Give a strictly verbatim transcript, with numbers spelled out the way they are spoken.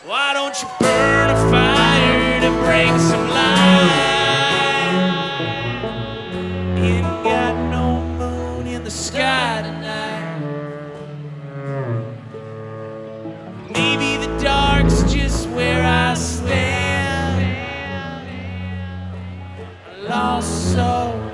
Why don't you burn a fire to bring some light? Ain't got no moon in the sky tonight. Maybe the dark's just